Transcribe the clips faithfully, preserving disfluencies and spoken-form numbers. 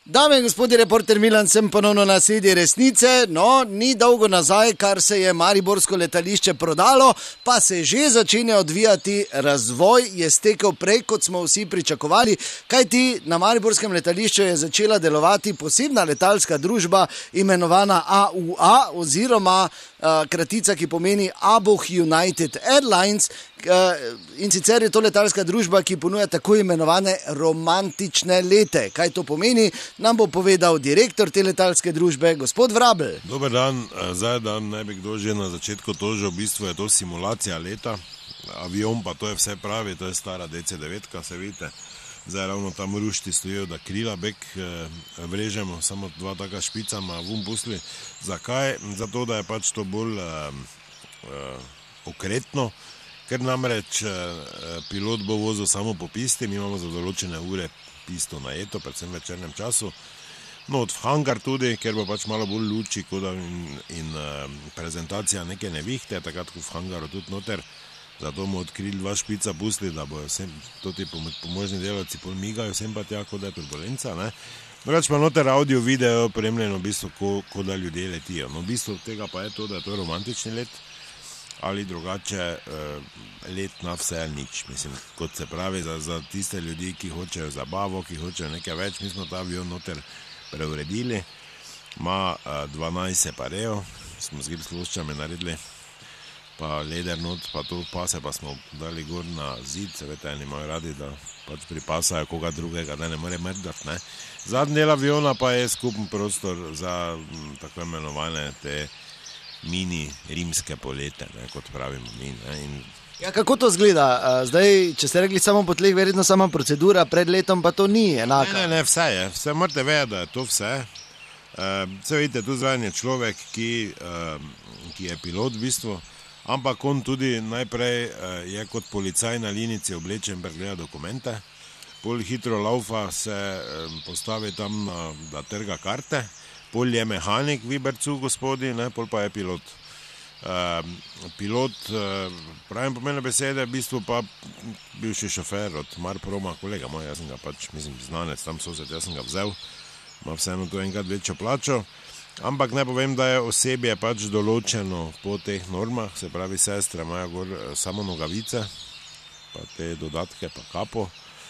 Dame in gospodje, reporter Milan, sem ponovno na sedi resnice. No, ni dolgo nazaj, kar se je mariborsko letališče prodalo, pa se že začenja odvijati razvoj, je stekel prej, kot smo vsi pričakovali, kajti na mariborskem letališču je začela delovati posebna letalska družba imenovana A U A oziroma uh, kratica, ki pomeni Abuh United Airlines, uh, in sicer je to letalska družba, ki ponuja tako imenovane romantične lete. Kaj to pomeni? Nam bo povedal direktor te letalske družbe, gospod Vrabel. Dober dan, zdaj dan ne bi kdo že na začetku tožil, v bistvu je to simulacija leta, avion pa to je vse pravi, to je stara D C devet, se vidite, zdaj ravno tam rušti stojijo, da krila bek vrežemo, samo dva taka špicama vum pusli. Zakaj? Zato, da je pač to bolj uh, uh, okretno, ker namreč uh, pilot bo vozil samo po pisti, mi imamo za določene ure pisto najeto, predvsem v večernem času. No, od v hangar tudi, ker bo pač malo bolj luči koda in, in uh, prezentacija neke nevihte, takrat ko v hangaru tudi noter, zato bomo odkrili dva špica pustili, da bojo vsem toti pomožni delavci pol migajo, vsem pa tja, kot da je turbulenca, ne. Drugač pa noter audio, video, opremljeno v bistvu, kot da ljudje letijo. No, v bistvu tega pa je to, da je to romantični let, ali drugače uh, let na vse ali nič. Mislim, kot se pravi, za, za tiste ljudi, ki hočejo zabavo, ki hočejo nekaj več, mi smo ta avion noter preuredili, ima uh, dvanajst separejev, smo z gipsloščami naredili, pa leder not, pa to pase pa smo dali gor na zid, se vete, eni imajo radi, da pač pripasajo koga drugega, da ne more mrdati, ne. Zadnji del aviona pa je skupen prostor za m, tako imenovane te mini rimske polete, ne, kot pravimo mi. Ne, in ja, kako to zgleda? Zdaj, če ste rekli samo po tleh, verjetno sama procedura, pred letom pa to ni enaka. Ne, ne, ne, vse je, vse morate vedeti, da je to vse. Vse vidite, tu zraven je človek, ki, ki je pilot v bistvu, ampak on tudi najprej je kot policaj na linici oblečen, pregleda dokumente, pol hitro laufa, se postavi tam, da trga karte, pol je mehanik v Ibercu, gospodi, ne, pol pa je pilot. Uh, pilot, uh, pravim pomene besede, v bistvu pa bivši šofer od Marproma, kolega moj, jaz sem ga pač, mislim, znanec, tam sosed, jaz sem ga vzel, ima vseeno to enkrat večjo plačo, ampak ne povem, da je osebje pač določeno po teh normah, se pravi, sestre imajo gor samo nogavice, pa te dodatke, pa kapo.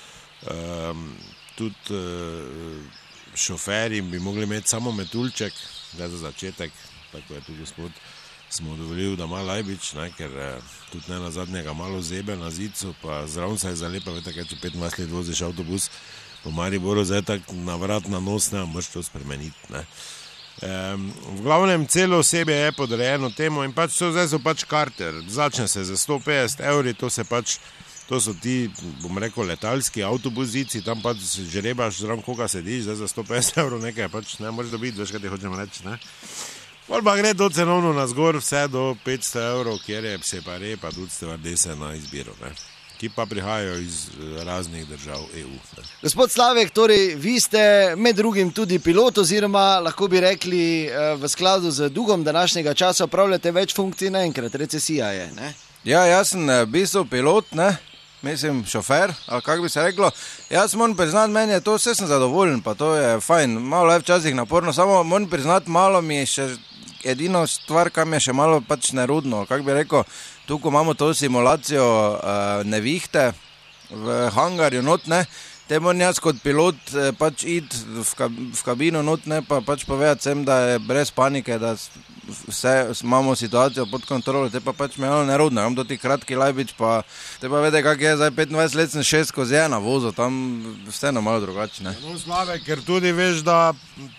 Uh, tudi uh, šoferji bi mogli imeti samo metulček, zdaj za začetek, tako je tudi gospod, smo dovolili, da ima lajbič, ne, ker eh, tudi ne na zadnjega malo zebe na zicu, pa zraven se je zalepa, vete, kaj če petnajst let voziš avtobus po Mariboru, zdaj tak na vrat na nos ne moraš to spremeniti, ne. E, v glavnem celo osebje je podrejeno temu in pač to zdaj so pač karter, začne se za sto petdeset evri, to se pač, to so ti, bom rekel, letalski avtobusici, tam pač žrebaš zraven koga sediš, zdaj za sto petdeset evrov nekaj pač ne moreš dobiti, veš, kaj ti hočem reči, ne. Pol pa gre to cenovno na zgor, vse do petsto evrov, kjer je separe, pa tudi stevardese na izbiro, ne, ki pa prihajajo iz raznih držav E U. Ne. Gospod Slavek, torej vi ste med drugim tudi pilot, oziroma lahko bi rekli v skladu z dugom današnjega časa opravljate več funkcij naenkrat, recesija je, ne? Ja, jaz sem v bistvu pilot, ne, mislim šofer, ali kako bi se reklo. Jaz moram priznati, meni je to, vse sem zadovoljen, pa to je fajn, malo je včasih naporno, samo moram priznati, malo mi je še edino stvar, kam je še malo pač nerudno, kako bi rekel, tu ko imamo to simulacijo uh, nevihte v hangarju not, ne, te moram jaz kot pilot eh, pač iti v, kab v kabino not, ne, pa pač povedati sem, da je brez panike, da vse imamo situacijo pod kontrolo, te pa pač me malo nerudno, imam to ti kratki lajbič, pa te pa vede, kak je zdaj petindvajset let sem šest skozi ena vozo, tam vseeno malo drugače, ne. No, Slave, ker tudi veš, da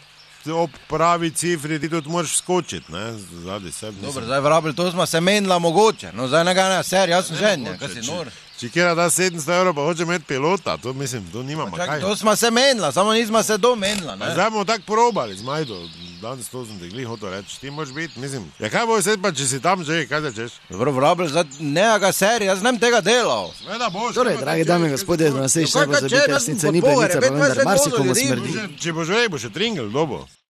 ob pravi cifri ti tudi moraš skočiti, ne, zadaj sebi. Dobro, zdaj Vrabel, to smo se menila mogoče, no zdaj nekaj ne, ser, jaz sem ženja, kaj si nor. Če kjera da sedemsto evrov, pa hoče imeti pilota, to mislim, to nimamo kaj. To smo se menila, samo nismo se domenila, ne. Zdaj bomo tako probali z Majdo, danes to sem te glih hotel reči, ti moraš biti, mislim, ja kaj bojo sedeti pa, če si tam že, kaj začeš? Dobro, Vrabel, zdaj nekaj seri, jaz nem tega delal. Sveda boš. Torej, dragi dame in gospodje, na sej še ne bo zabiti resnice, ni prednica, pa vendar marsikomu smrdi. Če boš vej, boš še tringel, dobo.